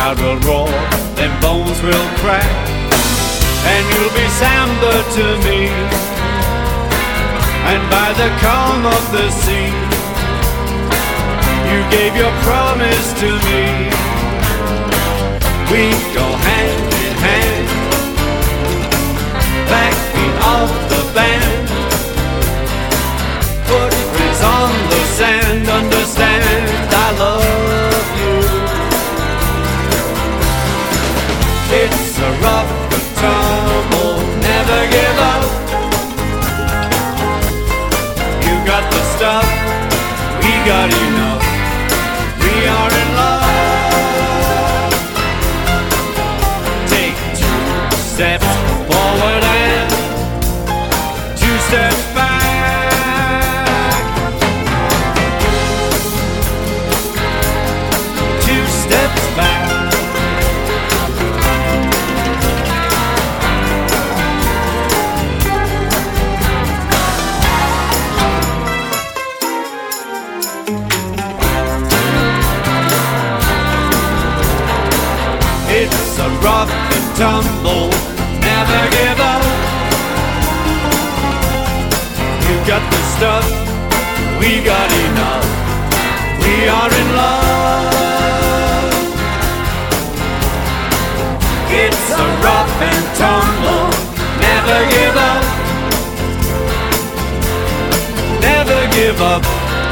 crowd will roar, then bones will crack, and you'll be samba to me. And by the calm of the sea, you gave your promise to me. We go hand in hand, backbeat of the band, footprints on the sand. Understand, I love you. It's a rough and tumble, never give up. You got the stuff, we got enough. We are in love. Take 2 steps forward and 2 steps back. 2 steps back. It's a rough and tumble, never give up. You got the stuff, we got enough. We are in love. It's a rough and tumble, never give up. Never give up.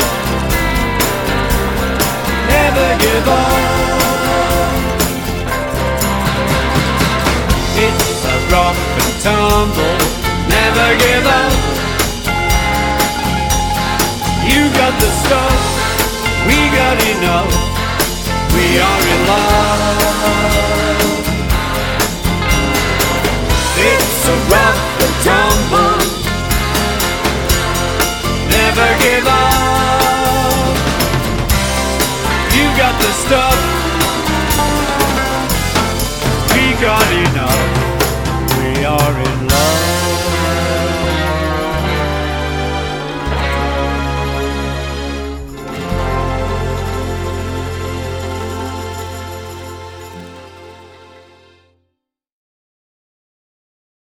Never give up. It's a rough and tumble, never give up. You got the stuff, we got enough. We are in love. It's a rough and tumble, never give